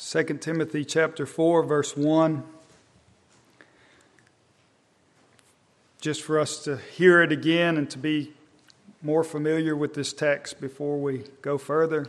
2 Timothy chapter 4, verse 1. Just for us to hear it again and to be more familiar with this text before we go further.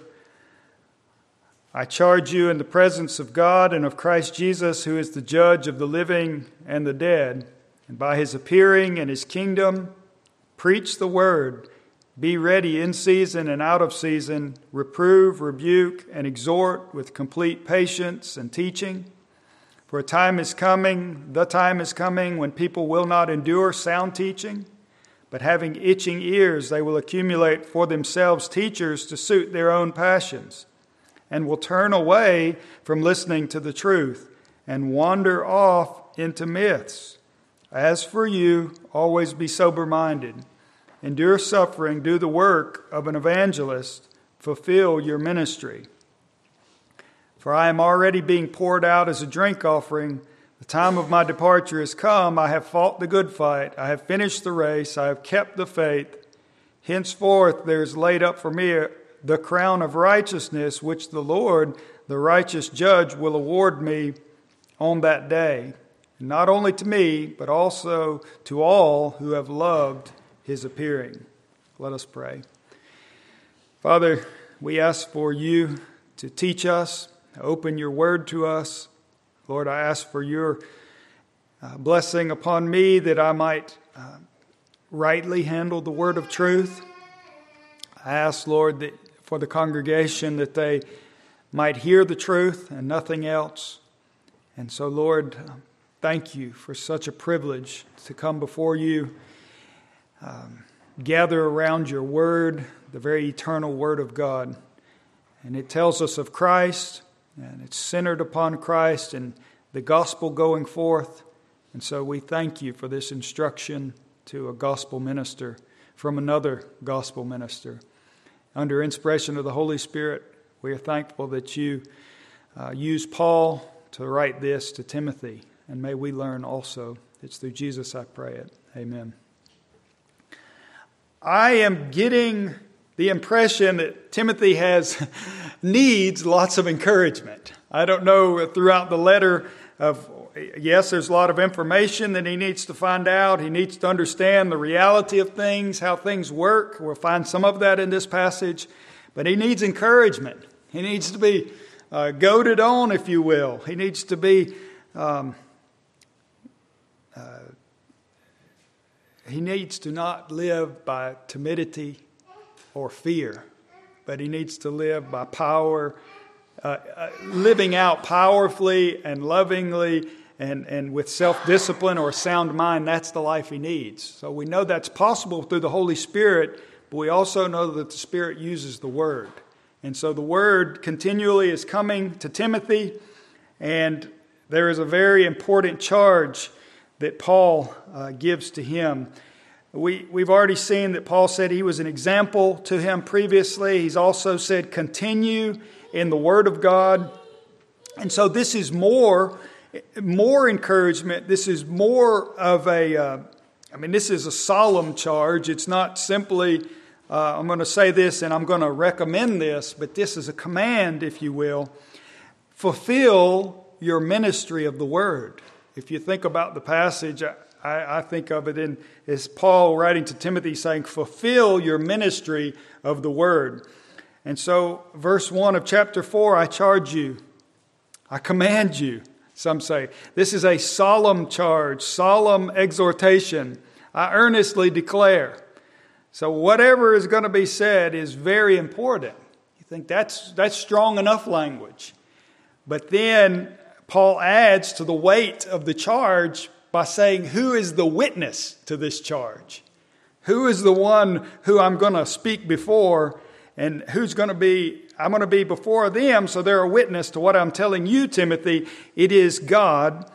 I charge you in the presence of God and of Christ Jesus, who is the judge of the living and the dead, and by his appearing in his kingdom, preach the word. Be ready in season and out of season, reprove, rebuke, and exhort with complete patience and teaching. For the time is coming when people will not endure sound teaching, but having itching ears, they will accumulate for themselves teachers to suit their own passions, and will turn away from listening to the truth and wander off into myths. As for you, always be sober-minded. Endure suffering, do the work of an evangelist, fulfill your ministry. For I am already being poured out as a drink offering. The time of my departure has come. I have fought the good fight. I have finished the race. I have kept the faith. Henceforth there is laid up for me the crown of righteousness, which the Lord, the righteous judge, will award me on that day. And not only to me, but also to all who have loved his appearing. Let us pray. Father, we ask for you to teach us, open your word to us. Lord, I ask for your blessing upon me that I might rightly handle the word of truth. I ask, Lord, that for the congregation that they might hear the truth and nothing else. And so, Lord, thank you for such a privilege to come before you, gather around your word, the very eternal word of God. And it tells us of Christ, and it's centered upon Christ and the gospel going forth. And so we thank you for this instruction to a gospel minister from another gospel minister. Under inspiration of the Holy Spirit, we are thankful that you used Paul to write this to Timothy. And may we learn also. It's through Jesus I pray it. Amen. I am getting the impression that Timothy needs lots of encouragement. I don't know throughout the letter yes, there's a lot of information that he needs to find out. He needs to understand the reality of things, how things work. We'll find some of that in this passage. But he needs encouragement. He needs to be goaded on, if you will. He needs to be he needs to not live by timidity or fear, but he needs to live by power, living out powerfully and lovingly and with self-discipline or a sound mind. That's the life he needs. So we know that's possible through the Holy Spirit, but we also know that the Spirit uses the Word. And so the Word continually is coming to Timothy, and there is a very important charge that Paul gives to him. We've already seen that Paul said he was an example to him previously. He's also said continue in the Word of God. And so this is more encouragement. This is more of this is a solemn charge. It's not simply, I'm going to say this and I'm going to recommend this, but this is a command, if you will. Fulfill your ministry of the Word. If you think about the passage, I think of it as Paul writing to Timothy saying, fulfill your ministry of the Word. And so, verse 1 of chapter 4, I charge you, I command you, some say. This is a solemn charge, solemn exhortation. I earnestly declare. So whatever is going to be said is very important. You think that's strong enough language. But then Paul adds to the weight of the charge by saying, who is the witness to this charge? Who is the one who I'm going to speak before, and I'm going to be before them, so they're a witness to what I'm telling you, Timothy. It is God.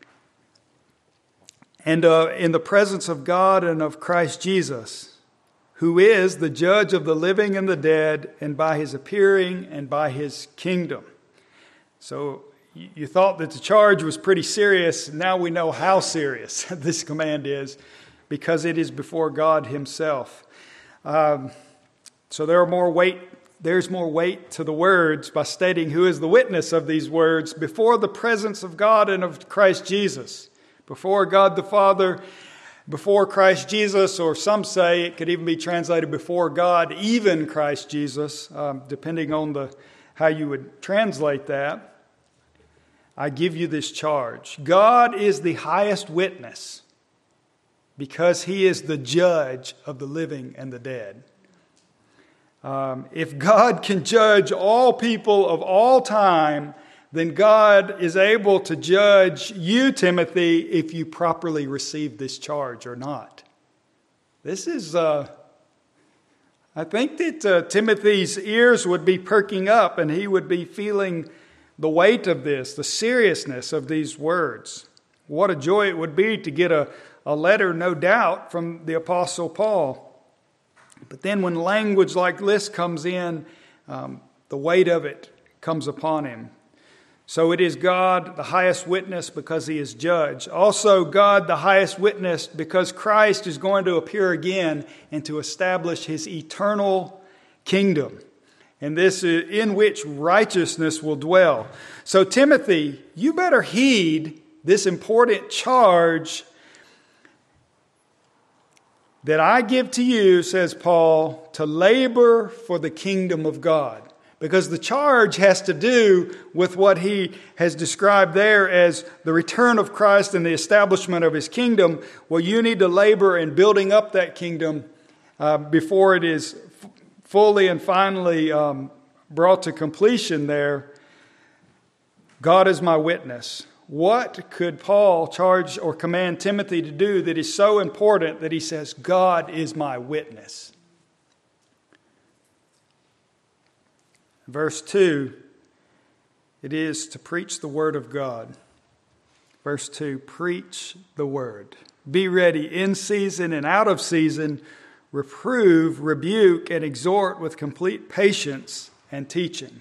And in the presence of God and of Christ Jesus, who is the judge of the living and the dead, and by his appearing and by his kingdom. So you thought that the charge was pretty serious. Now we know how serious this command is, because it is before God himself. So there there's more weight to the words by stating who is the witness of these words before the presence of God and of Christ Jesus. Before God the Father, before Christ Jesus, or some say it could even be translated before God, even Christ Jesus, depending on how you would translate that. I give you this charge. God is the highest witness because He is the judge of the living and the dead. If God can judge all people of all time, then God is able to judge you, Timothy, if you properly receive this charge or not. This is, I think that Timothy's ears would be perking up and he would be feeling the weight of this, the seriousness of these words. What a joy it would be to get a letter, no doubt, from the Apostle Paul. But then when language like this comes in, the weight of it comes upon him. So it is God, the highest witness, because He is judge. Also God, the highest witness, because Christ is going to appear again and to establish His eternal kingdom. And this is in which righteousness will dwell. So Timothy, you better heed this important charge that I give to you, says Paul, to labor for the kingdom of God. Because the charge has to do with what he has described there as the return of Christ and the establishment of His kingdom. Well, you need to labor in building up that kingdom before it is fully and finally brought to completion there. God is my witness. What could Paul charge or command Timothy to do that is so important that he says, God is my witness? Verse 2, it is to preach the word of God. Verse 2, preach the word. Be ready in season and out of season. Reprove, rebuke, and exhort with complete patience and teaching.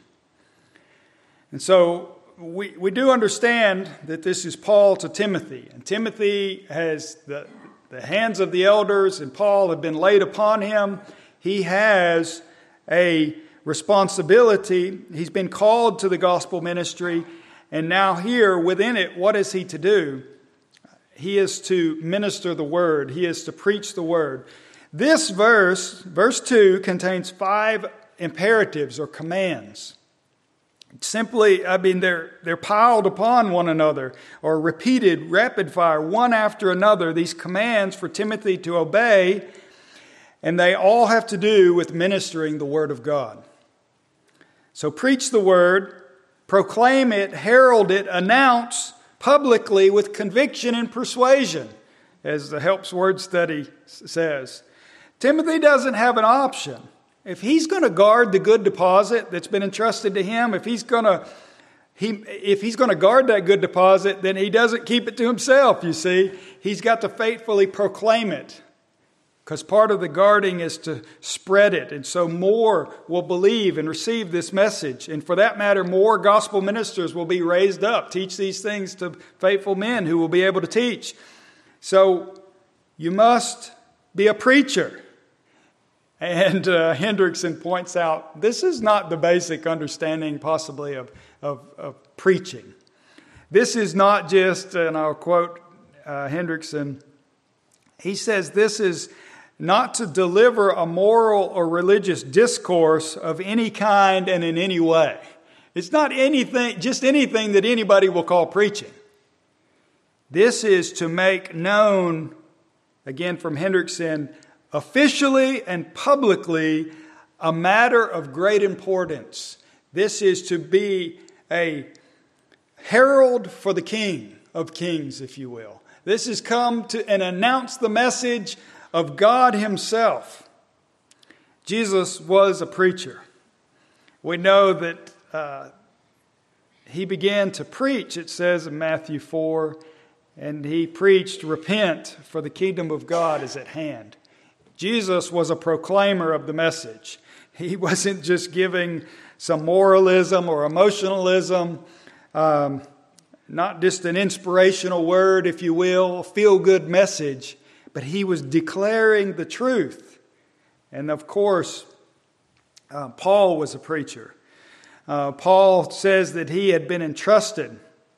And so we do understand that this is Paul to Timothy. And Timothy has the hands of the elders, and Paul have been laid upon him. He has a responsibility. He's been called to the gospel ministry. And now here within it, what is he to do? He is to minister the word. He is to preach the word. This verse 2, contains 5 imperatives or commands. Simply, they're piled upon one another or repeated rapid fire, one after another. These commands for Timothy to obey, and they all have to do with ministering the word of God. So preach the word, proclaim it, herald it, announce publicly with conviction and persuasion, as the Helps Word Study says. Timothy doesn't have an option. If he's going to guard the good deposit that's been entrusted to him, if he's going to guard that good deposit, then he doesn't keep it to himself, you see. He's got to faithfully proclaim it, because part of the guarding is to spread it. And so more will believe and receive this message. And for that matter, more gospel ministers will be raised up, teach these things to faithful men who will be able to teach. So you must be a preacher. And Hendrickson points out, this is not the basic understanding possibly of preaching. This is not just, and I'll quote Hendrickson, he says this is not to deliver a moral or religious discourse of any kind and in any way. It's not just anything that anybody will call preaching. This is to make known, again from Hendrickson, officially and publicly a matter of great importance. This is to be a herald for the King of Kings, if you will. This has come to and announce the message of God Himself. Jesus was a preacher. We know that He began to preach, it says in Matthew 4, and He preached, repent, for the kingdom of God is at hand. Jesus was a proclaimer of the message. He wasn't just giving some moralism or emotionalism, not just an inspirational word, if you will, a feel-good message, but He was declaring the truth. And of course, Paul was a preacher. Paul says that he had been entrusted.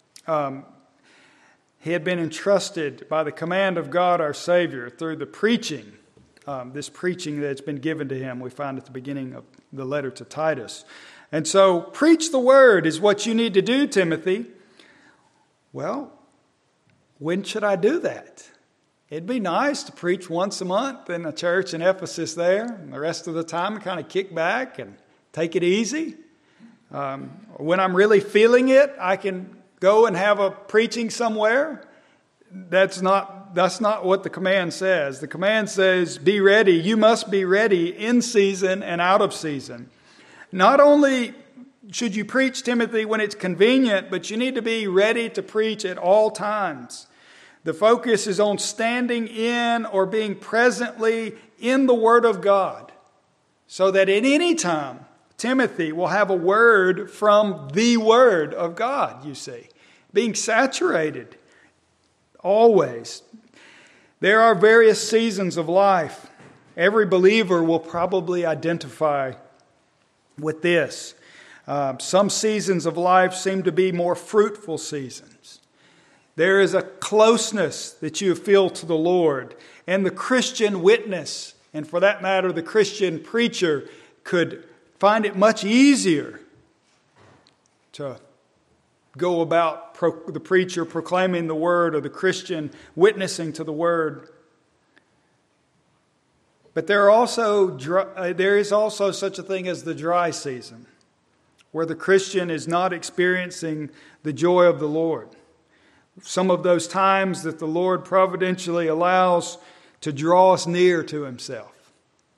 He had been entrusted by the command of God our Savior through the preaching, this preaching that's been given to him. We find at the beginning of the letter to Titus. And so, preach the word is what you need to do, Timothy. Well, when should I do that? It'd be nice to preach once a month in a church in Ephesus there, and the rest of the time kind of kick back and take it easy. When I'm really feeling it, I can go and have a preaching somewhere. That's not what the command says. The command says, be ready. You must be ready in season and out of season. Not only should you preach, Timothy, when it's convenient, but you need to be ready to preach at all times. The focus is on standing in or being presently in the Word of God, so that at any time, Timothy will have a word from the Word of God, you see. Being saturated always. There are various seasons of life. Every believer will probably identify with this. Some seasons of life seem to be more fruitful seasons. There is a closeness that you feel to the Lord, and the Christian witness, and for that matter, the Christian preacher, could find it much easier to go about the preacher proclaiming the word or the Christian witnessing to the word. But there is also such a thing as the dry season, where the Christian is not experiencing the joy of the Lord. Some of those times that the Lord providentially allows to draw us near to Himself,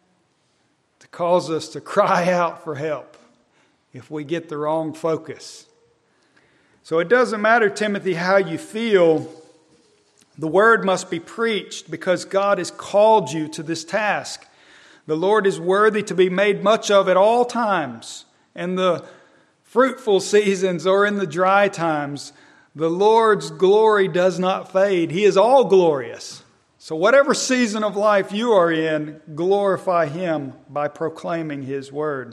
to cause us to cry out for help if we get the wrong focus. So it doesn't matter, Timothy, how you feel. The word must be preached because God has called you to this task. The Lord is worthy to be made much of at all times. In the fruitful seasons or in the dry times, the Lord's glory does not fade. He is all glorious. So whatever season of life you are in, glorify Him by proclaiming His word.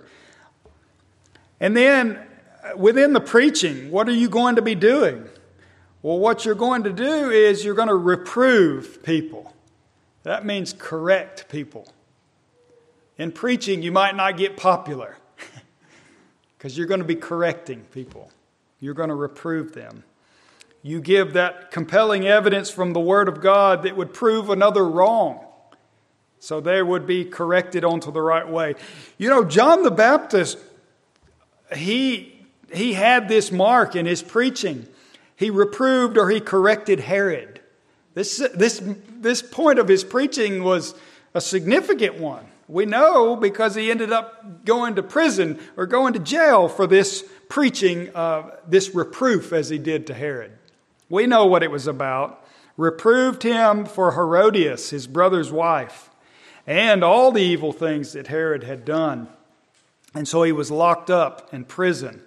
And then within the preaching, what are you going to be doing? Well, what you're going to do is you're going to reprove people. That means correct people. In preaching, you might not get popular because you're going to be correcting people. You're going to reprove them. You give that compelling evidence from the Word of God that would prove another wrong, so they would be corrected onto the right way. You know, John the Baptist, he had this mark in his preaching. He reproved or he corrected Herod. This point of his preaching was a significant one. We know because he ended up going to prison or going to jail for this preaching, this reproof as he did to Herod. We know what it was about. Reproved him for Herodias, his brother's wife, and all the evil things that Herod had done. And so he was locked up in prison.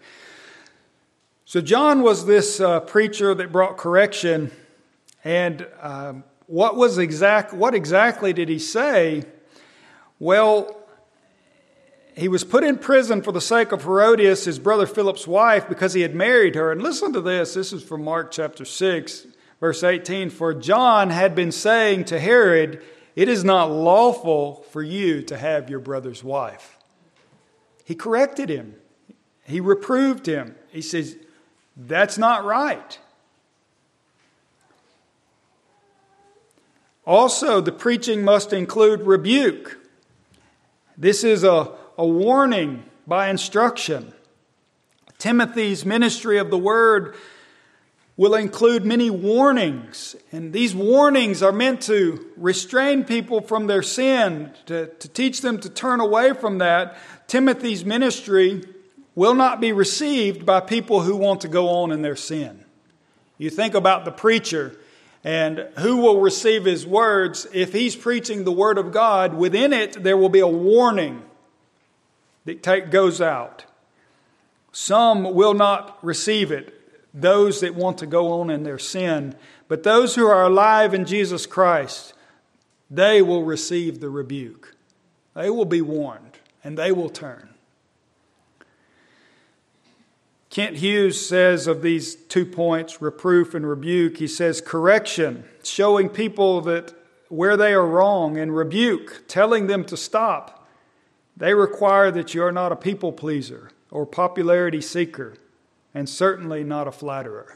So John was this preacher that brought correction. And what exactly did he say? Well, he was put in prison for the sake of Herodias, his brother Philip's wife, because he had married her. And listen to this. This is from Mark chapter 6, verse 18. For John had been saying to Herod, it is not lawful for you to have your brother's wife. He corrected him. He reproved him. He says, that's not right. Also, the preaching must include rebuke. This is a warning by instruction. Timothy's ministry of the word will include many warnings. And these warnings are meant to restrain people from their sin, to teach them to turn away from that. Timothy's ministry will not be received by people who want to go on in their sin. You think about the preacher and who will receive his words. If he's preaching the word of God, within it there will be a warning that goes out. Some will not receive it, those that want to go on in their sin. But those who are alive in Jesus Christ, they will receive the rebuke. They will be warned and they will turn. Kent Hughes says of these 2 points, reproof and rebuke, he says correction, showing people that where they are wrong, and rebuke, telling them to stop. They require that you are not a people pleaser or popularity seeker, and certainly not a flatterer.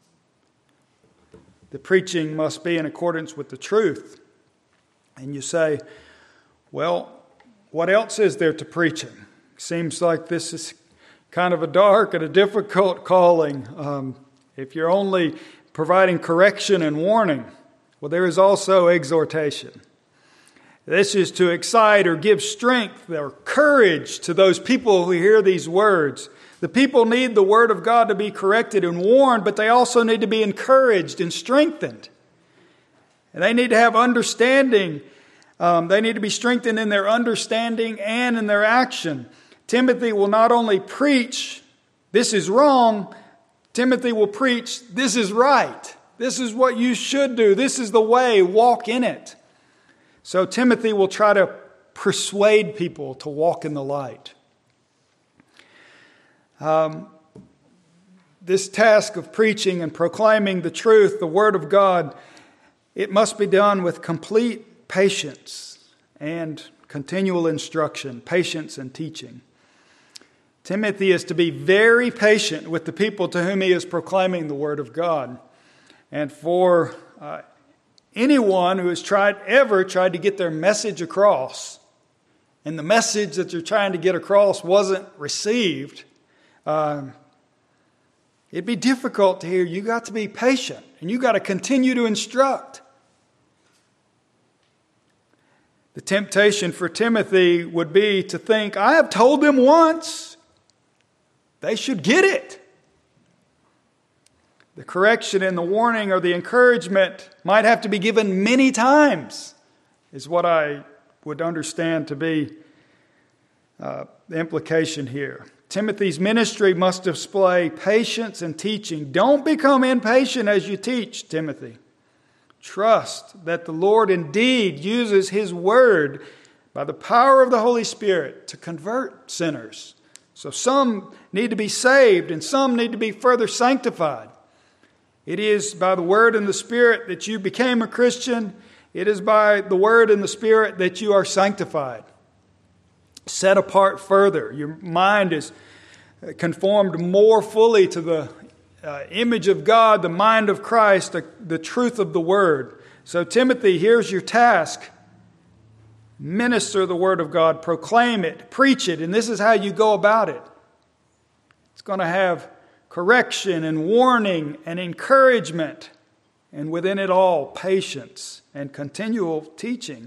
The preaching must be in accordance with the truth. And you say, well, what else is there to preaching? Seems like this is kind of a dark and a difficult calling. If you're only providing correction and warning, well, there is also exhortation. This is to excite or give strength or courage to those people who hear these words. The people need the Word of God to be corrected and warned, but they also need to be encouraged and strengthened. And they need to have understanding. They need to be strengthened in their understanding and in their action. Timothy will not only preach, this is wrong. Timothy will preach, this is right. This is what you should do. This is the way. Walk in it. So Timothy will try to persuade people to walk in the light. This task of preaching and proclaiming the truth, the Word of God, it must be done with complete patience and continual instruction, patience and teaching. Timothy is to be very patient with the people to whom he is proclaiming the Word of God. And for anyone who has ever tried to get their message across, and the message that you're trying to get across wasn't received, it'd be difficult to hear. You got to be patient, and you got to continue to instruct. The temptation for Timothy would be to think, I have told them once, they should get it. The correction and the warning or the encouragement might have to be given many times, is what I would understand to be the implication here. Timothy's ministry must display patience and teaching. Don't become impatient as you teach, Timothy. Trust that the Lord indeed uses His Word by the power of the Holy Spirit to convert sinners. So some need to be saved and some need to be further sanctified. It is by the Word and the Spirit that you became a Christian. It is by the Word and the Spirit that you are sanctified. Set apart further. Your mind is conformed more fully to the image of God, the mind of Christ, the truth of the Word. So Timothy, here's your task. Minister the Word of God. Proclaim it. Preach it. And this is how you go about it. It's going to have correction and warning and encouragement, and within it all, patience and continual teaching.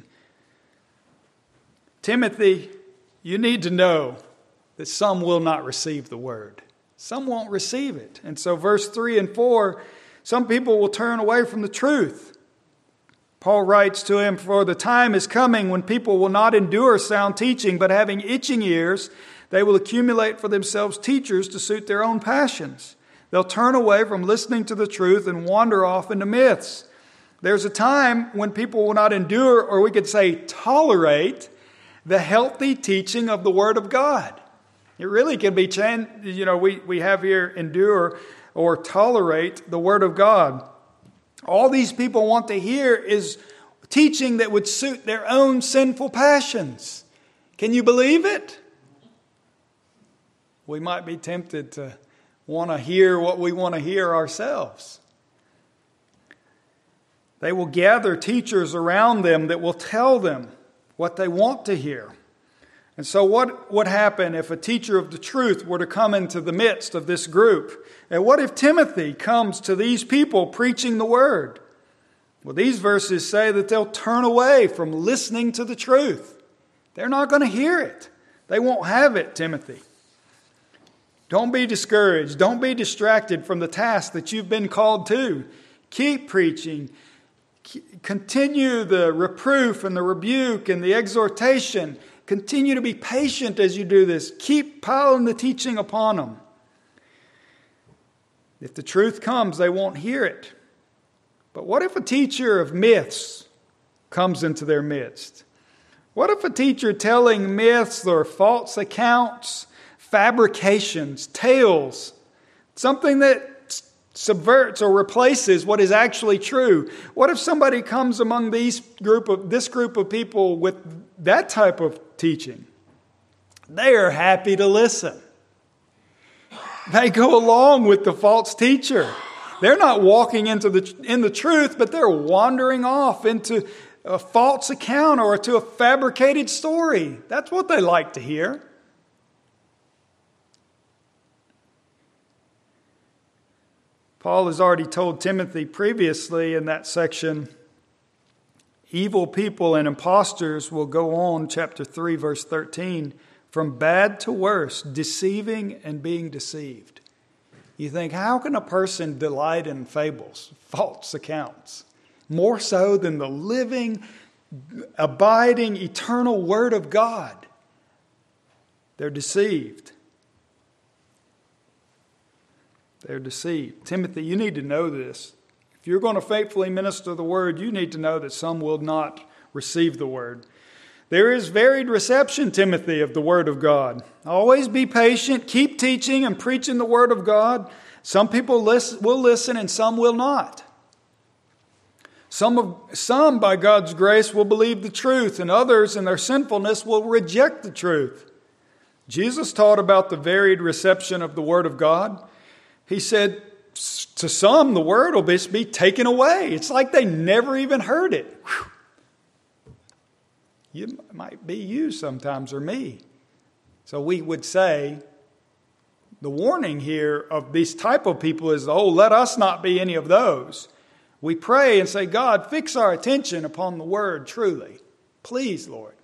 Timothy, you need to know that some will not receive the word. Some won't receive it. And so verse 3 and 4, some people will turn away from the truth. Paul writes to him, for the time is coming when people will not endure sound teaching, but having itching ears, they will accumulate for themselves teachers to suit their own passions. They'll turn away from listening to the truth and wander off into myths. There's a time when people will not endure, or we could say tolerate, the healthy teaching of the Word of God. It really can be changed. We have here endure or tolerate the Word of God. All these people want to hear is teaching that would suit their own sinful passions. Can you believe it? We might be tempted to want to hear what we want to hear ourselves. They will gather teachers around them that will tell them what they want to hear. And so what would happen if a teacher of the truth were to come into the midst of this group? And what if Timothy comes to these people preaching the word? Well, these verses say that they'll turn away from listening to the truth. They're not going to hear it. They won't have it, Timothy. Don't be discouraged. Don't be distracted from the task that you've been called to. Keep preaching. Continue the reproof and the rebuke and the exhortation. Continue to be patient as you do this. Keep piling the teaching upon them. If the truth comes, they won't hear it. But what if a teacher of myths comes into their midst? What if a teacher telling myths or false accounts, fabrications, tales, Something that subverts or replaces what is actually true. What if somebody comes among this group of people with that type of teaching? They are happy to listen. They go along with the false teacher. They're not walking in the truth, but they're wandering off into a false account or to a fabricated story. That's what they like to hear. Paul has already told Timothy previously in that section, evil people and impostors will go on, chapter 3, verse 13, from bad to worse, deceiving and being deceived. You think, how can a person delight in fables, false accounts, more so than the living, abiding, eternal Word of God? They're deceived. They're deceived. Timothy, you need to know this. If you're going to faithfully minister the Word, you need to know that some will not receive the Word. There is varied reception, Timothy, of the Word of God. Always be patient. Keep teaching and preaching the Word of God. Some people will listen and some will not. Some, by God's grace, will believe the truth, and others, in their sinfulness, will reject the truth. Jesus taught about the varied reception of the Word of God. He said, to some, the Word will just be taken away. It's like they never even heard it. Whew. You might be you sometimes, or me. So we would say, the warning here of these type of people is, let us not be any of those. We pray and say, God, fix our attention upon the Word truly. Please, Lord.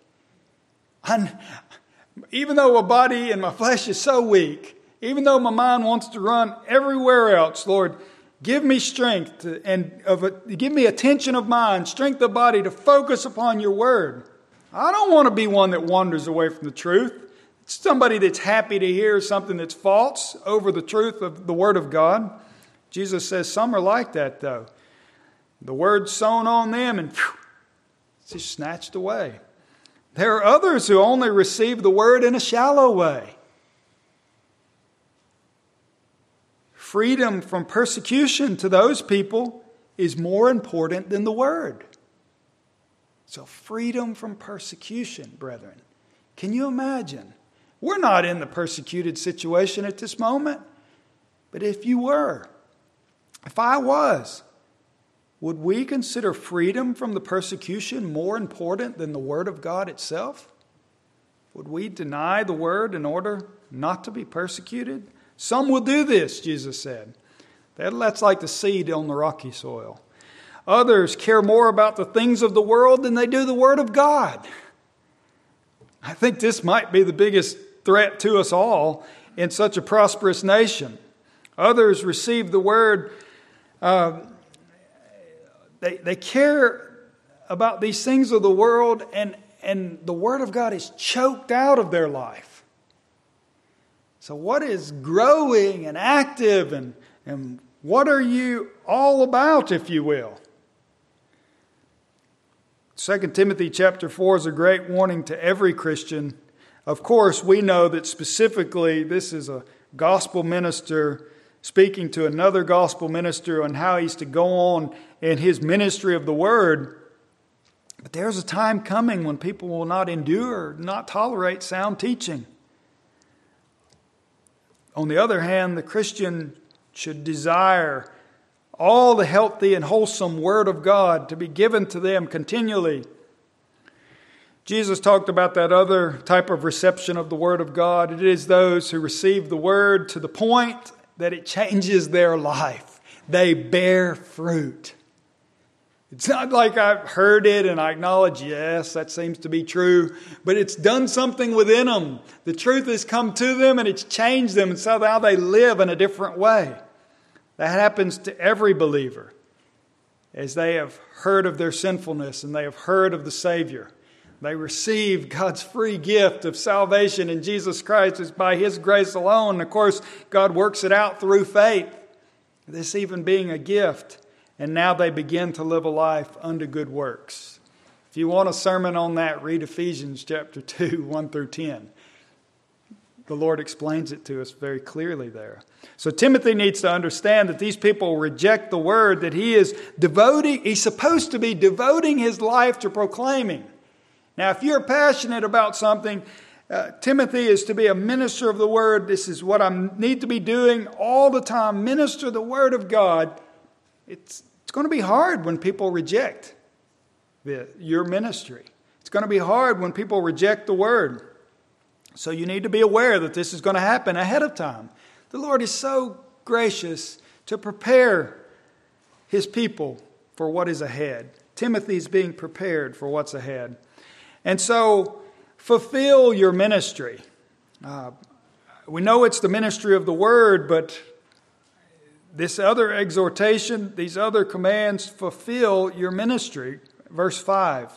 Even though my body and my flesh is so weak, even though my mind wants to run everywhere else, Lord, give me strength give me attention of mind, strength of body to focus upon your Word. I don't want to be one that wanders away from the truth. It's somebody that's happy to hear something that's false over the truth of the Word of God. Jesus says some are like that, though. The Word's sown on them and it's just snatched away. There are others who only receive the Word in a shallow way. Freedom from persecution to those people is more important than the Word. So freedom from persecution, brethren. Can you imagine? We're not in the persecuted situation at this moment. But if you were, if I was, would we consider freedom from the persecution more important than the Word of God itself? Would we deny the Word in order not to be persecuted? Some will do this, Jesus said. That's like the seed on the rocky soil. Others care more about the things of the world than they do the Word of God. I think this might be the biggest threat to us all in such a prosperous nation. Others receive the Word. They care about these things of the world, and the Word of God is choked out of their life. So what is growing and active, and what are you all about, if you will? 2 Timothy chapter 4 is a great warning to every Christian. Of course, we know that specifically this is a gospel minister speaking to another gospel minister on how he's to go on in his ministry of the Word. But there's a time coming when people will not endure, not tolerate sound teaching. On the other hand, the Christian should desire all the healthy and wholesome Word of God to be given to them continually. Jesus talked about that other type of reception of the Word of God. It is those who receive the Word to the point that it changes their life. They bear fruit. It's not like I've heard it and I acknowledge, yes, that seems to be true, but it's done something within them. The truth has come to them and it's changed them, and so now they live in a different way. That happens to every believer as they have heard of their sinfulness and they have heard of the Savior. They receive God's free gift of salvation in Jesus Christ. It's by His grace alone. And of course, God works it out through faith, this even being a gift. And now they begin to live a life unto good works. If you want a sermon on that, read Ephesians chapter 2, 1 through 10. the Lord explains it to us very clearly there. So Timothy needs to understand that these people reject the word that he's supposed to be devoting his life to proclaiming. Now, if you're passionate about something, Timothy is to be a minister of the word. This is what I need to be doing all the time. Minister the word of God. It's going to be hard when people reject your ministry. It's going to be hard when people reject the word. So you need to be aware that this is going to happen ahead of time. The Lord is so gracious to prepare his people for what is ahead. Timothy is being prepared for what's ahead. And so fulfill your ministry. We know it's the ministry of the word, but this other exhortation, these other commands, fulfill your ministry. Verse 5.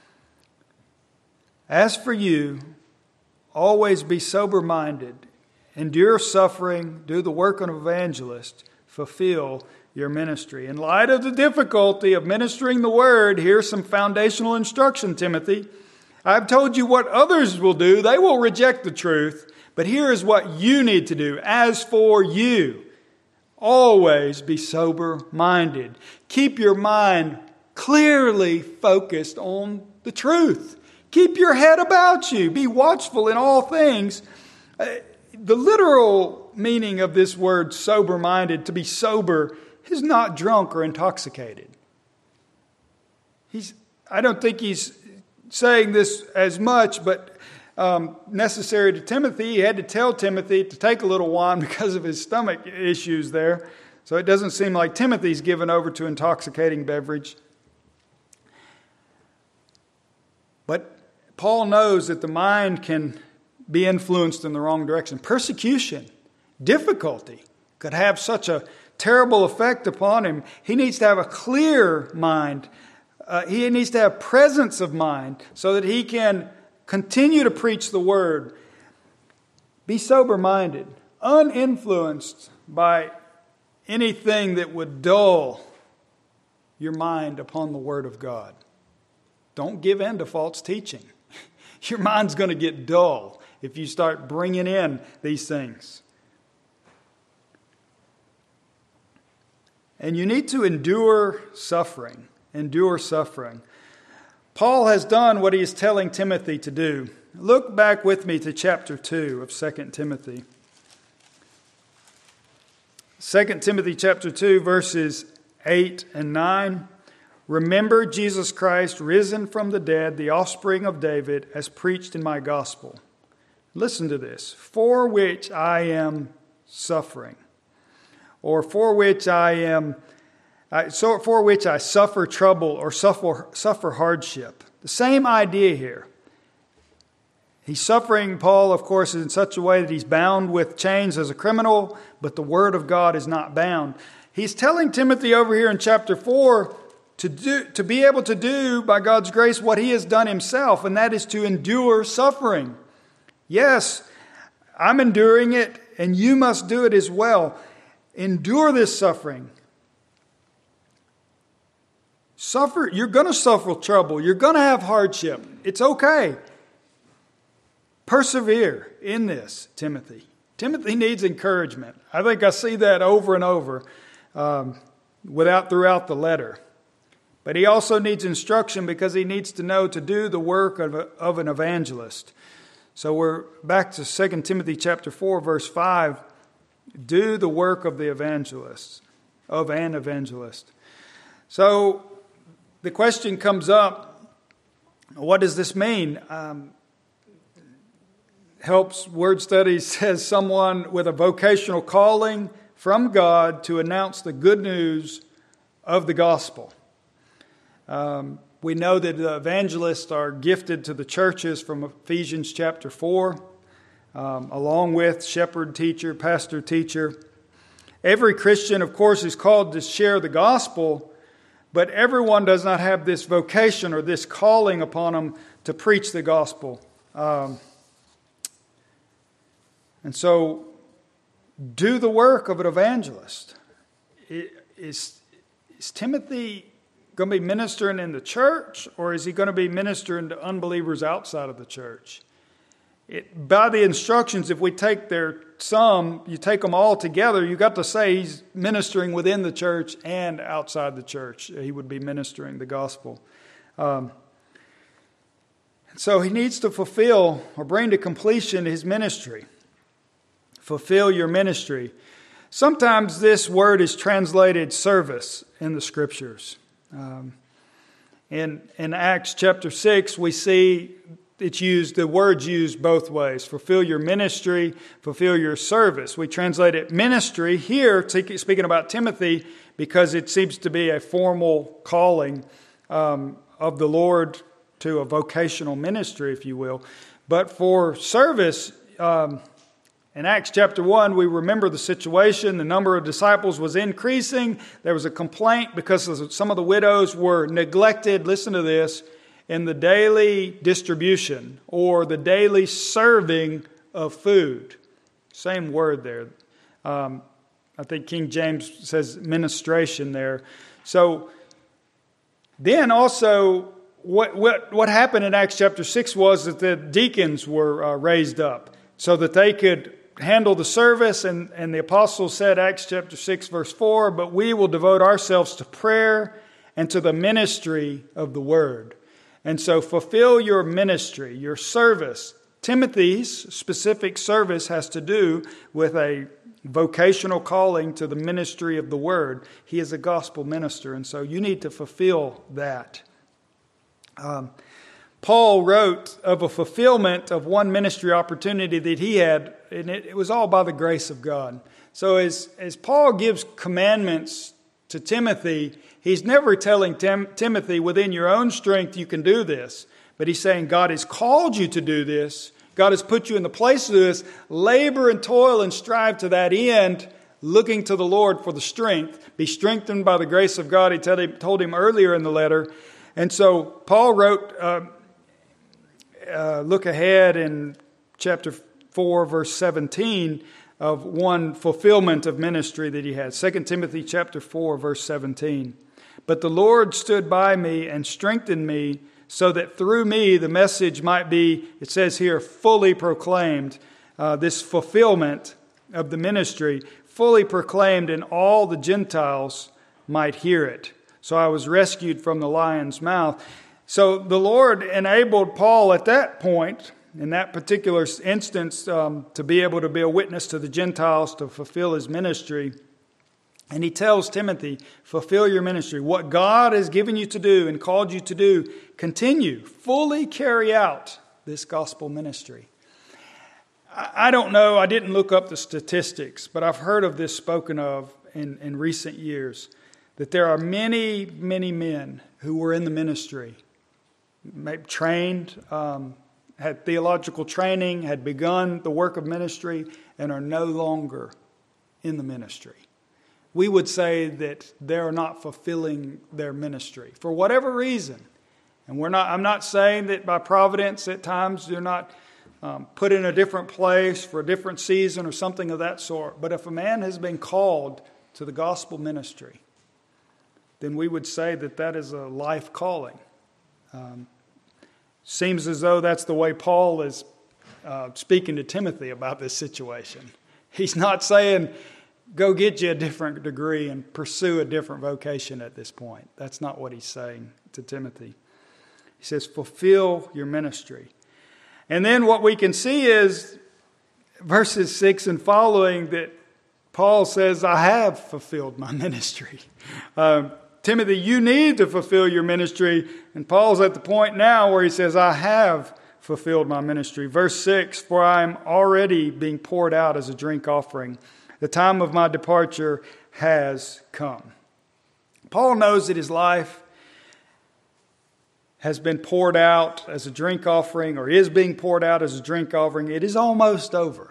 As for you, always be sober-minded, endure suffering, do the work of an evangelist, fulfill your ministry. In light of the difficulty of ministering the word, here's some foundational instruction, Timothy. I've told you what others will do. They will reject the truth. But here is what you need to do. As for you, always be sober-minded. Keep your mind clearly focused on the truth. Keep your head about you. Be watchful in all things. The literal meaning of this word sober-minded, to be sober, is not drunk or intoxicated. I don't think he's saying this as much, but necessary to Timothy. He had to tell Timothy to take a little wine because of his stomach issues there. So it doesn't seem like Timothy's given over to intoxicating beverage. But Paul knows that the mind can be influenced in the wrong direction. Persecution, difficulty could have such a terrible effect upon him. He needs to have a clear mind. He needs to have presence of mind so that he can continue to preach the word. Be sober-minded, uninfluenced by anything that would dull your mind upon the word of God. Don't give in to false teaching. Your mind's going to get dull if you start bringing in these things. And you need to endure suffering. Endure suffering. Paul has done what he is telling Timothy to do. Look back with me to chapter 2 of 2 Timothy. 2 Timothy chapter 2, verses 8 and 9. Remember Jesus Christ, risen from the dead, the offspring of David, as preached in my gospel. Listen to this. For which I am suffering, or for which I suffer trouble or suffer hardship. The same idea here. He's suffering, Paul, of course, in such a way that he's bound with chains as a criminal, but the word of God is not bound. He's telling Timothy over here in chapter 4 to be able to do, by God's grace, what he has done himself, and that is to endure suffering. Yes, I'm enduring it, and you must do it as well. Endure this suffering. Suffer. You're going to suffer trouble. You're going to have hardship. It's okay. Persevere in this, Timothy. Timothy needs encouragement. I think I see that over and over throughout the letter. But he also needs instruction because he needs to know to do the work of an evangelist. So we're back to 2 Timothy chapter 4, verse 5. Do the work of the evangelist, of an evangelist. So the question comes up, what does this mean? Helps Word Studies says someone with a vocational calling from God to announce the good news of the gospel. We know that the evangelists are gifted to the churches from Ephesians chapter 4, along with shepherd, teacher, pastor, teacher. Every Christian, of course, is called to share the gospel, but everyone does not have this vocation or this calling upon them to preach the gospel. And so, do the work of an evangelist. Is Timothy going to be ministering in the church, or is he going to be ministering to unbelievers outside of the church? by the instructions, if we take you take them all together, you got to say he's ministering within the church and outside the church. He would be ministering the gospel. So he needs to fulfill or bring to completion his ministry. Fulfill your ministry. Sometimes this word is translated service in the Scriptures. In Acts chapter 6, we see the word's used both ways. Fulfill your ministry, fulfill your service. We translate it ministry here, speaking about Timothy, because it seems to be a formal calling of the Lord to a vocational ministry, if you will. But for service, in Acts chapter 1, we remember the situation. The number of disciples was increasing. There was a complaint because some of the widows were neglected, listen to this, in the daily distribution or the daily serving of food. Same word there. I think King James says ministration there. So then also what happened in Acts chapter 6 was that the deacons were raised up so that they could handle the service. And the apostles said, Acts chapter 6 verse 4, but we will devote ourselves to prayer and to the ministry of the word. And so fulfill your ministry, your service. Timothy's specific service has to do with a vocational calling to the ministry of the word. He is a gospel minister, and so you need to fulfill that. Paul wrote of a fulfillment of one ministry opportunity that he had, and it was all by the grace of God. So as Paul gives commandments to Timothy, he's never telling Timothy, within your own strength you can do this. But he's saying God has called you to do this. God has put you in the place to do this. Labor and toil and strive to that end, looking to the Lord for the strength. Be strengthened by the grace of God, he told him earlier in the letter. And so Paul wrote, look ahead in chapter 4, verse 17, of one fulfillment of ministry that he had. 2 Timothy chapter 4, verse 17. But the Lord stood by me and strengthened me so that through me the message might be, it says here, fully proclaimed. This fulfillment of the ministry, fully proclaimed, and all the Gentiles might hear it. So I was rescued from the lion's mouth. So the Lord enabled Paul at that point, in that particular instance, to be able to be a witness to the Gentiles, to fulfill his ministry. And he tells Timothy, fulfill your ministry. What God has given you to do and called you to do, continue, fully carry out this gospel ministry. I don't know, I didn't look up the statistics, but I've heard of this spoken of in recent years, that there are many, many men who were in the ministry, trained, had theological training, had begun the work of ministry, and are no longer in the ministry. We would say that they're not fulfilling their ministry for whatever reason. And I'm not saying that by providence at times they're not put in a different place for a different season or something of that sort. But if a man has been called to the gospel ministry, then we would say that that is a life calling. Seems as though that's the way Paul is speaking to Timothy about this situation. He's not saying, go get you a different degree and pursue a different vocation at this point. That's not what he's saying to Timothy. He says, fulfill your ministry. And then what we can see is verses 6 and following that Paul says, I have fulfilled my ministry. Timothy, you need to fulfill your ministry. And Paul's at the point now where he says, I have fulfilled my ministry. Verse 6, for I am already being poured out as a drink offering. The time of my departure has come. Paul knows that his life has been poured out as a drink offering, or is being poured out as a drink offering. It is almost over.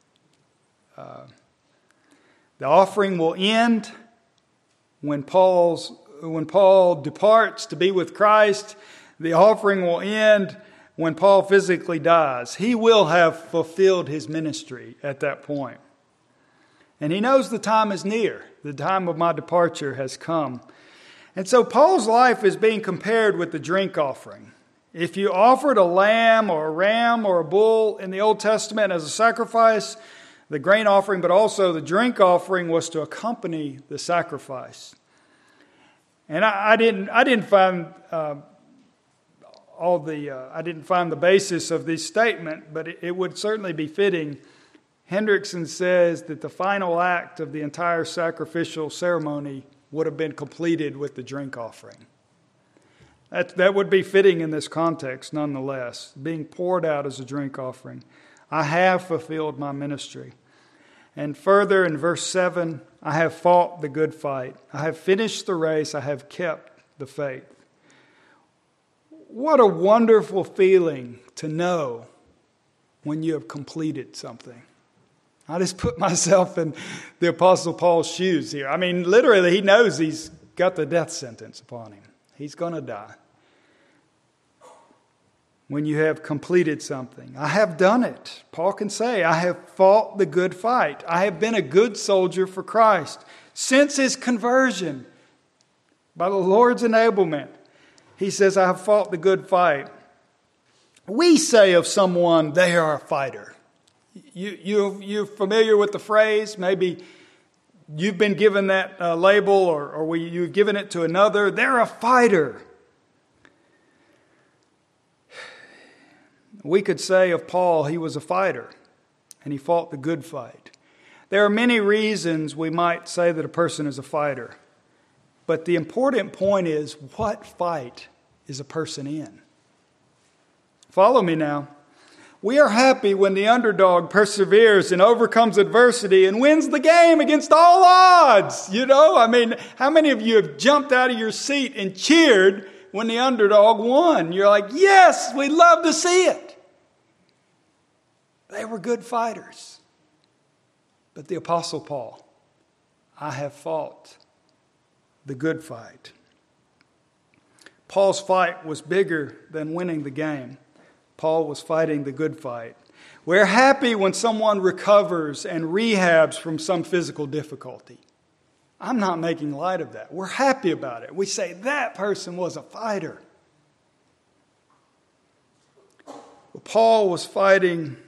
The offering will end when Paul departs to be with Christ. The offering will end when Paul physically dies. He will have fulfilled his ministry at that point. And he knows the time is near. The time of my departure has come. And so Paul's life is being compared with the drink offering. If you offered a lamb or a ram or a bull in the Old Testament as a sacrifice, the grain offering, but also the drink offering, was to accompany the sacrifice. And I didn't find the basis of this statement, but it would certainly be fitting. Hendrickson says that the final act of the entire sacrificial ceremony would have been completed with the drink offering. That would be fitting in this context, nonetheless, being poured out as a drink offering. I have fulfilled my ministry. And further in verse 7, I have fought the good fight. I have finished the race. I have kept the faith. What a wonderful feeling to know when you have completed something. I just put myself in the Apostle Paul's shoes here. I mean, literally, he knows he's got the death sentence upon him. He's going to die. When you have completed something, I have done it. Paul can say, I have fought the good fight. I have been a good soldier for Christ. Since his conversion, by the Lord's enablement, he says, I have fought the good fight. We say of someone, they are a fighter. You're familiar with the phrase. Maybe you've been given that label or you've given it to another. They're a fighter. We could say of Paul, he was a fighter and he fought the good fight. There are many reasons we might say that a person is a fighter. But the important point is, what fight is a person in? Follow me now. We are happy when the underdog perseveres and overcomes adversity and wins the game against all odds. How many of you have jumped out of your seat and cheered when the underdog won? You're like, yes, we'd love to see it. They were good fighters. But the Apostle Paul, I have fought the good fight. Paul's fight was bigger than winning the game. Paul was fighting the good fight. We're happy when someone recovers and rehabs from some physical difficulty. I'm not making light of that. We're happy about it. We say that person was a fighter. Well, Paul was fighting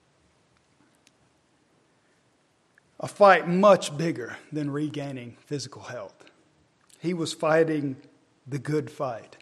a fight much bigger than regaining physical health. He was fighting the good fight.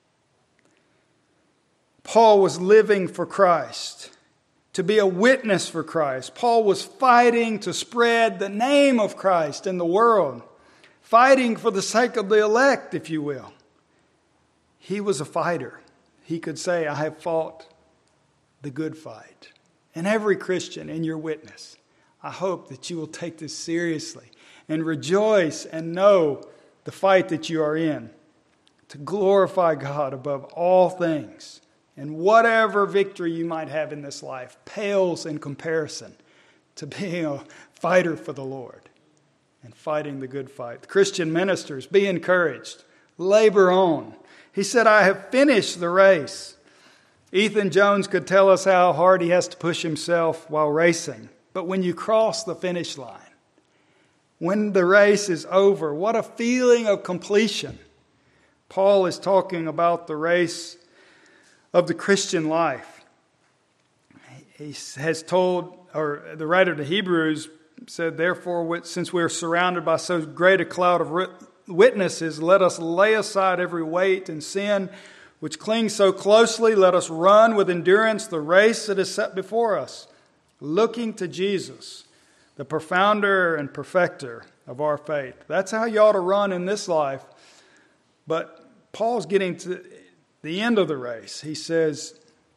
Paul was living for Christ, to be a witness for Christ. Paul was fighting to spread the name of Christ in the world, fighting for the sake of the elect, if you will. He was a fighter. He could say, I have fought the good fight. And every Christian in your witness, I hope that you will take this seriously and rejoice and know the fight that you are in, to glorify God above all things. And whatever victory you might have in this life pales in comparison to being a fighter for the Lord and fighting the good fight. The Christian ministers, be encouraged. Labor on. He said, I have finished the race. Ethan Jones could tell us how hard he has to push himself while racing. But when you cross the finish line, when the race is over, what a feeling of completion. Paul is talking about the race of the Christian life. He has told, or the writer to Hebrews said, therefore, since we are surrounded by so great a cloud of witnesses, let us lay aside every weight and sin which clings so closely. Let us run with endurance the race that is set before us, looking to Jesus, the perfounder and perfecter of our faith. That's how you ought to run in this life. But Paul's getting to the end of the race. He says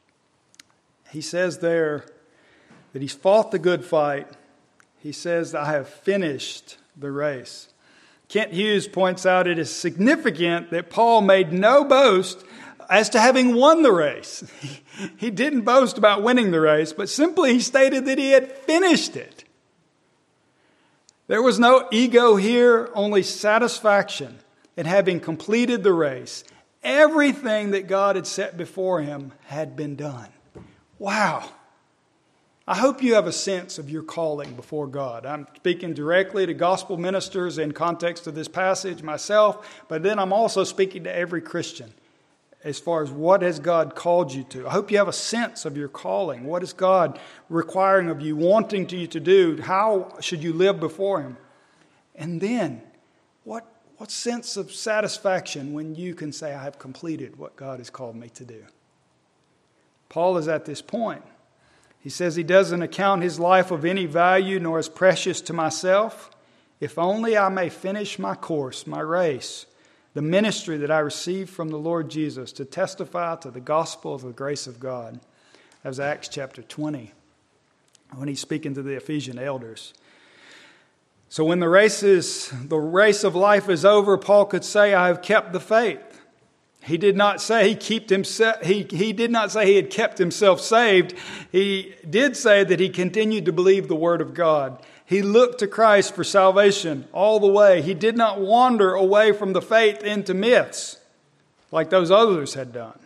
there that he's fought the good fight. He says, I have finished the race. Kent Hughes points out it is significant that Paul made no boast as to having won the race. He didn't boast about winning the race, but simply he stated that he had finished it. There was no ego here, only satisfaction in having completed the race. Everything that God had set before him had been done. Wow. I hope you have a sense of your calling before God. I'm speaking directly to gospel ministers in context of this passage myself, but then I'm also speaking to every Christian. as far as what has God called you to. I hope you have a sense of your calling. What is God requiring of you, wanting you to do? How should you live before Him? And then, what sense of satisfaction when you can say, I have completed what God has called me to do? Paul is at this point. He says he doesn't account his life of any value nor as precious to myself, if only I may finish my course, my race, the ministry that I received from the Lord Jesus to testify to the gospel of the grace of God. That was Acts chapter 20, when he's speaking to the Ephesian elders. So when the race of life is over, Paul could say, I have kept the faith. He did not say he did not say he had kept himself saved. He did say that he continued to believe the word of God. He looked to Christ for salvation all the way. He did not wander away from the faith into myths like those others had done.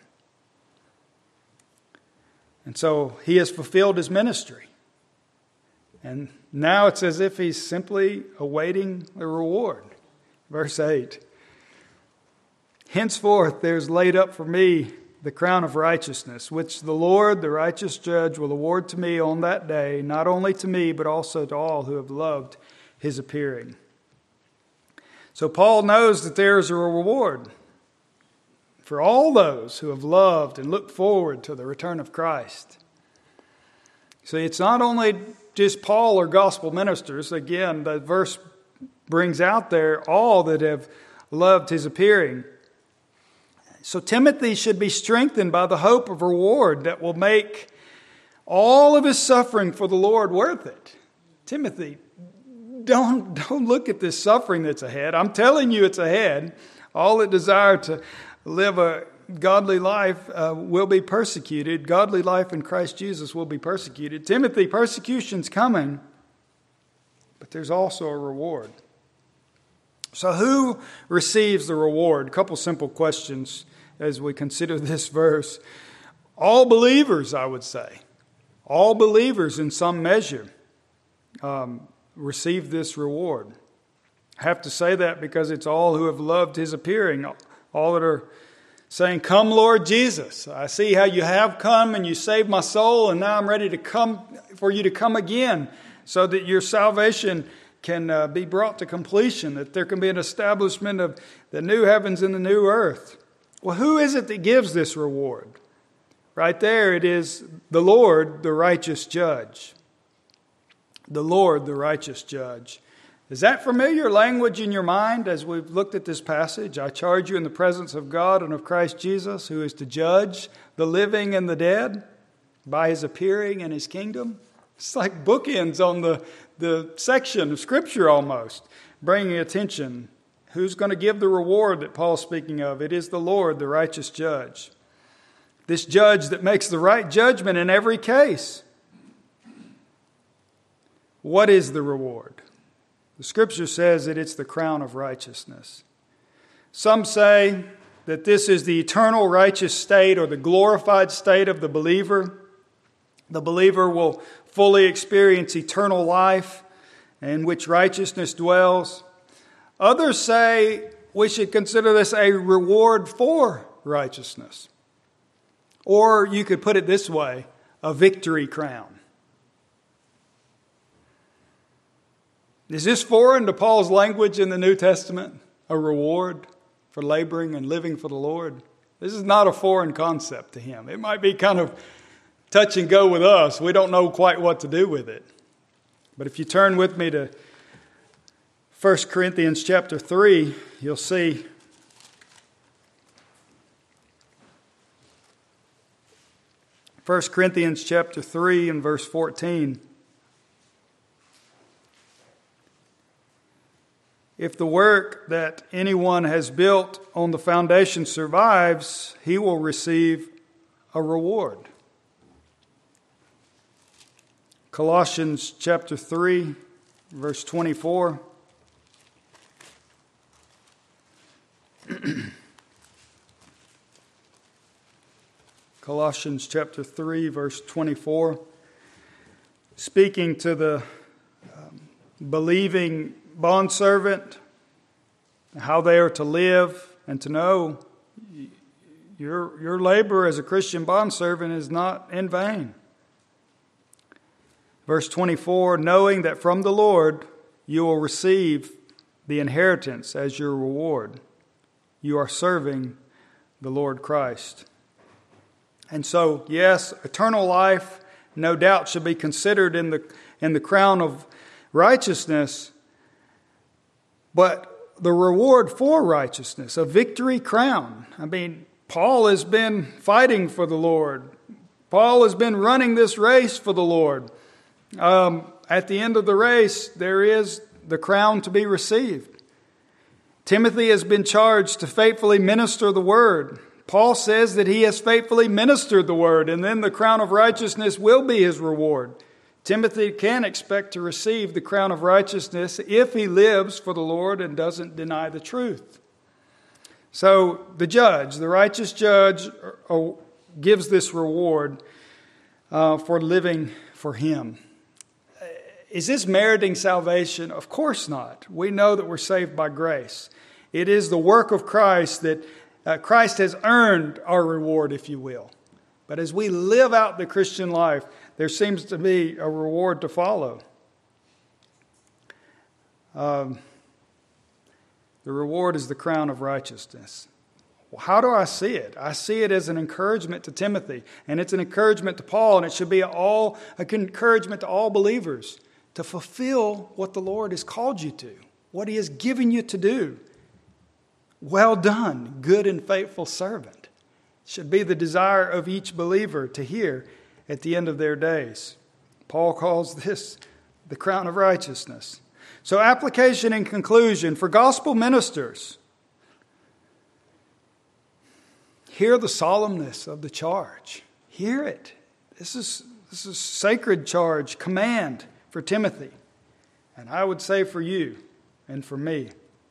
And so he has fulfilled his ministry. And now it's as if he's simply awaiting the reward. Verse 8. Henceforth there is laid up for me the crown of righteousness, which the Lord, the righteous judge, will award to me on that day, not only to me, but also to all who have loved His appearing. So Paul knows that there is a reward for all those who have loved and looked forward to the return of Christ. See, it's not only just Paul or gospel ministers. Again, the verse brings out there all that have loved His appearing. So Timothy should be strengthened by the hope of reward that will make all of his suffering for the Lord worth it. Timothy, don't look at this suffering that's ahead. I'm telling you it's ahead. All that desire to live a godly life will be persecuted. Godly life in Christ Jesus will be persecuted. Timothy, persecution's coming, but there's also a reward. So who receives the reward? A couple simple questions as we consider this verse. All believers, I would say. All believers in some measure receive this reward. I have to say that because it's all who have loved His appearing. All that are saying, come Lord Jesus. I see how you have come and you saved my soul, and now I'm ready to come for you to come again so that your salvation can be brought to completion, that there can be an establishment of the new heavens and the new earth. Well, who is it that gives this reward? Right there it is the Lord, the righteous judge. The Lord, the righteous judge. Is that familiar language in your mind as we've looked at this passage? I charge you in the presence of God and of Christ Jesus, who is to judge the living and the dead by His appearing in His kingdom. It's like bookends on the section of Scripture almost, bringing attention. Who's going to give the reward that Paul's speaking of? It is the Lord, the righteous judge. This judge that makes the right judgment in every case. What is the reward? The Scripture says that it's the crown of righteousness. Some say that this is the eternal righteous state or the glorified state of the believer. The believer will fully experience eternal life in which righteousness dwells. Others say we should consider this a reward for righteousness. Or you could put it this way, a victory crown. Is this foreign to Paul's language in the New Testament? A reward for laboring and living for the Lord? This is not a foreign concept to him. It might be kind of touch and go with us. We don't know quite what to do with it. But if you turn with me to 1 Corinthians chapter 3, you'll see 1 Corinthians chapter 3 and verse 14. If the work that anyone has built on the foundation survives, he will receive a reward. Colossians chapter 3, verse 24. Colossians chapter 3, verse 24. Speaking to the believing bondservant, how they are to live and to know. Your labor as a Christian bondservant is not in vain. Verse 24, knowing that from the Lord you will receive the inheritance as your reward. You are serving the Lord Christ. And so, yes, eternal life, no doubt, should be considered in the crown of righteousness, but the reward for righteousness, a victory crown. I mean, Paul has been fighting for the Lord. Paul has been running this race for the Lord. At the end of the race, there is the crown to be received. Timothy has been charged to faithfully minister the word. Paul says that he has faithfully ministered the word, and then the crown of righteousness will be his reward. Timothy can expect to receive the crown of righteousness if he lives for the Lord and doesn't deny the truth. So the judge, the righteous judge, gives this reward for living for him. Is this meriting salvation? Of course not. We know that we're saved by grace. It is the work of Christ that Christ has earned our reward, if you will. But as we live out the Christian life, there seems to be a reward to follow. The reward is the crown of righteousness. Well, how do I see it? I see it as an encouragement to Timothy, and it's an encouragement to Paul, and it should be an encouragement to all believers to fulfill what the Lord has called you to, what He has given you to do. Well done, good and faithful servant. It should be the desire of each believer to hear at the end of their days. Paul calls this the crown of righteousness. So, application and conclusion for gospel ministers. Hear the solemnness of the charge. Hear it. This is sacred charge, command for Timothy. And I would say for you and for me.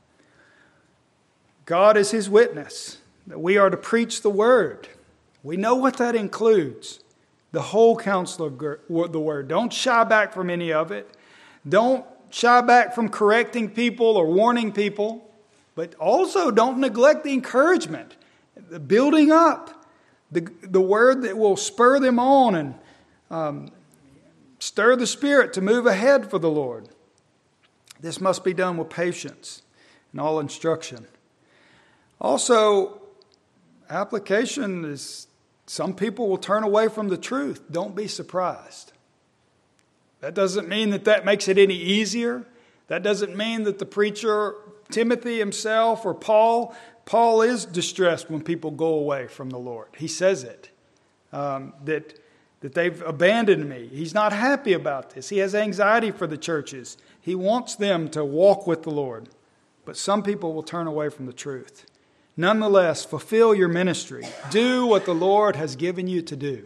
God is His witness that we are to preach the word. We know what that includes. The whole counsel of the word. Don't shy back from any of it. Don't shy back from correcting people or warning people. But also don't neglect the encouragement, the building up, the word that will spur them on and stir the spirit to move ahead for the Lord. This must be done with patience and all instruction. Also, application is some people will turn away from the truth. Don't be surprised. That doesn't mean that makes it any easier. That doesn't mean that the preacher, Timothy himself or Paul is distressed when people go away from the Lord. He says it, that they've abandoned me. He's not happy about this. He has anxiety for the churches. He wants them to walk with the Lord. But some people will turn away from the truth. Nonetheless, fulfill your ministry. Do what the Lord has given you to do.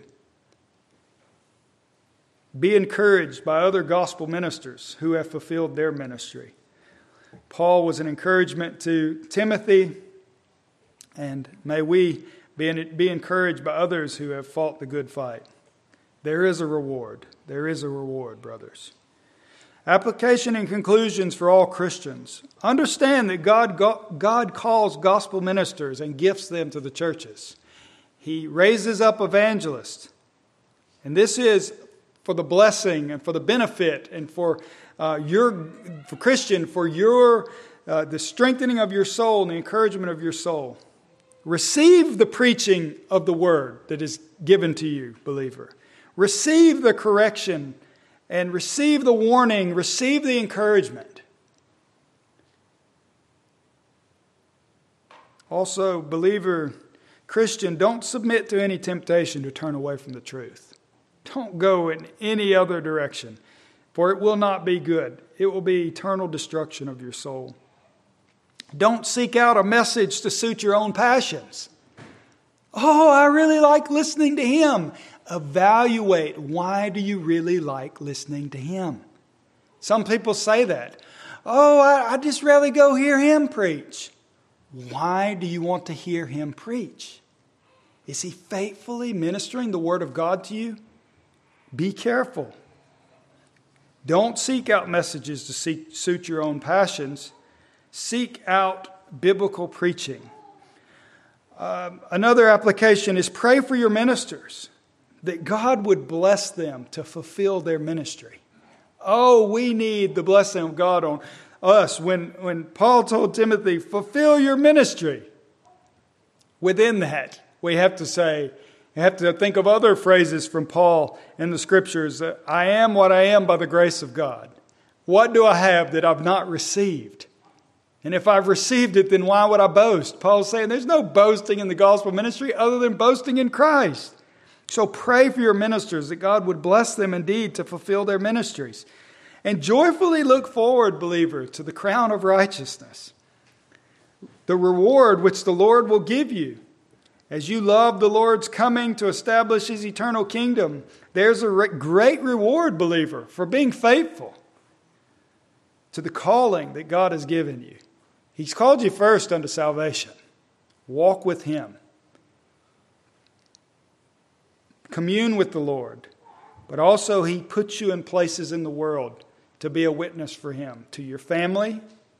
Be encouraged by other gospel ministers who have fulfilled their ministry. Paul was an encouragement to Timothy, and may we be encouraged by others who have fought the good fight. There is a reward. There is a reward, brothers. Application and conclusions for all Christians. Understand that God calls gospel ministers and gifts them to the churches. He raises up evangelists. And this is for the blessing and for the benefit and for Christian, for the strengthening of your soul and the encouragement of your soul. Receive the preaching of the word that is given to you, believer. Receive the correction and receive the warning, receive the encouragement. Also, believer, Christian, don't submit to any temptation to turn away from the truth. Don't go in any other direction, for it will not be good. It will be eternal destruction of your soul. Don't seek out a message to suit your own passions. Oh, I really like listening to him. Evaluate, why do you really like listening to him? Some people say that. Oh, I'd just rather go hear him preach. Why do you want to hear him preach? Is he faithfully ministering the word of God to you? Be careful. Don't seek out messages to suit your own passions. Seek out biblical preaching. Another application is pray for your ministers, that God would bless them to fulfill their ministry. Oh, we need the blessing of God on us. When Paul told Timothy, fulfill your ministry, within that, we have to think of other phrases from Paul in the Scriptures. I am what I am by the grace of God. What do I have that I've not received? And if I've received it, then why would I boast? Paul's saying there's no boasting in the gospel ministry other than boasting in Christ. So pray for your ministers that God would bless them indeed to fulfill their ministries. And joyfully look forward, believer, to the crown of righteousness, the reward which the Lord will give you. As you love the Lord's coming to establish His eternal kingdom, there's a great reward, believer, for being faithful to the calling that God has given you. He's called you first unto salvation. Walk with Him. Commune with the Lord. But also He puts you in places in the world to be a witness for Him. To your family,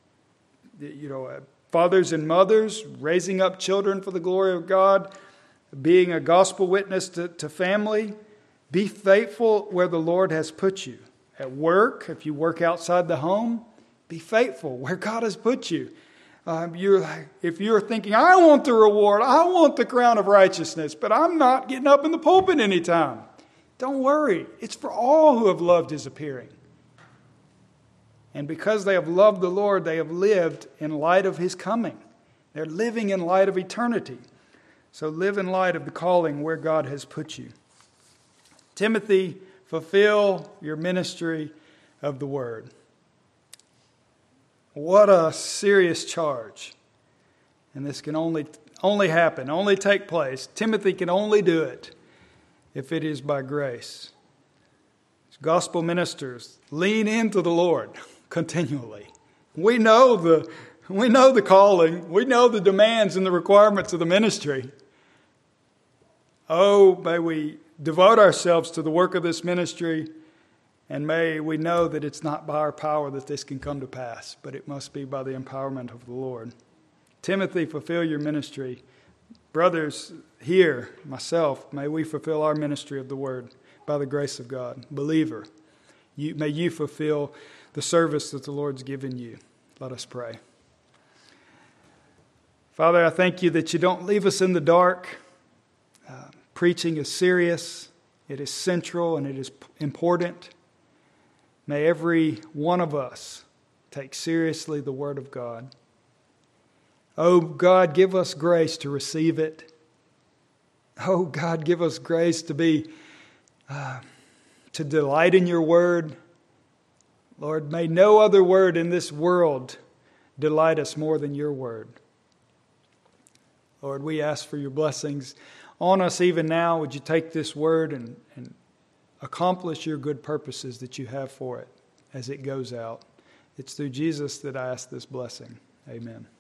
fathers and mothers, raising up children for the glory of God, being a gospel witness to family. Be faithful where the Lord has put you. At work, if you work outside the home, be faithful where God has put you. If you're thinking, I want the reward, I want the crown of righteousness, but I'm not getting up in the pulpit anytime. Don't worry. It's for all who have loved His appearing. And because they have loved the Lord, they have lived in light of His coming. They're living in light of eternity. So live in light of the calling where God has put you. Timothy, fulfill your ministry of the Word. What a serious charge. And this can only happen, only take place. Timothy can only do it if it is by grace. As gospel ministers, lean into the Lord continually. We know the calling. We know the demands and the requirements of the ministry. Oh, may we devote ourselves to the work of this ministry, and may we know that it's not by our power that this can come to pass, but it must be by the empowerment of the Lord. Timothy, fulfill your ministry. Brothers, here, myself, may we fulfill our ministry of the Word by the grace of God. Believer, may you fulfill the service that the Lord's given you. Let us pray. Father, I thank you that you don't leave us in the dark. Preaching is serious, it is central, and it is important. May every one of us take seriously the Word of God. Oh God, give us grace to receive it. Oh God, give us grace to delight in your Word. Lord, may no other word in this world delight us more than your Word. Lord, we ask for your blessings on us even now. Would you take this word and accomplish your good purposes that you have for it as it goes out? It's through Jesus that I ask this blessing. Amen.